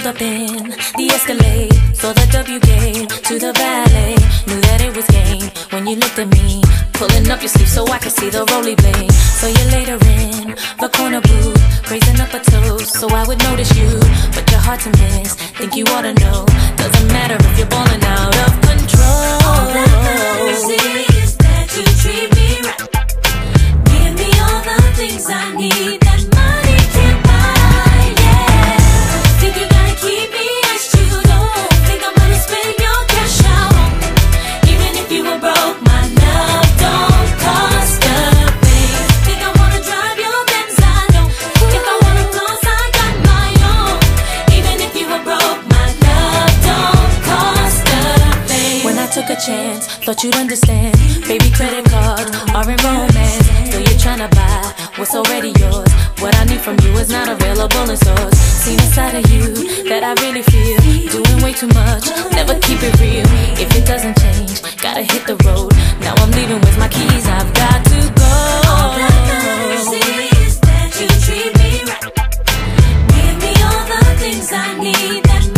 pulled up in the Escalade, saw the W game to the ballet. Knew that it was game when you looked at me, pulling up your sleeve so I could see the rolly blade. So you later in the corner booth, raising up a toast so I would notice you, but you're hard to miss. Think you ought to know, doesn't matter if you're balling out of control. All that matters is that you treat me right. Give me all the things I need that money can't buy. Yeah, think you gotta keep me as you don't think I'm gonna spend your cash out on me. Even if you were broke, my love don't cost a thing. Think I wanna drive your Benz, I know. If I wanna floss, I got my own. Even if you were broke, my love don't cost a thing. When I took a chance, thought you'd understand. Baby, credit cards are in romance, so you're tryna buy what's already yours. What I need from you is not available in stores. Seen a side of you that I really feel, doing way too much, never keep it real. If it doesn't change, gotta hit the road. Now I'm leaving with my keys, I've got to go. All that matters is that you treat me right. Give me all the things I need that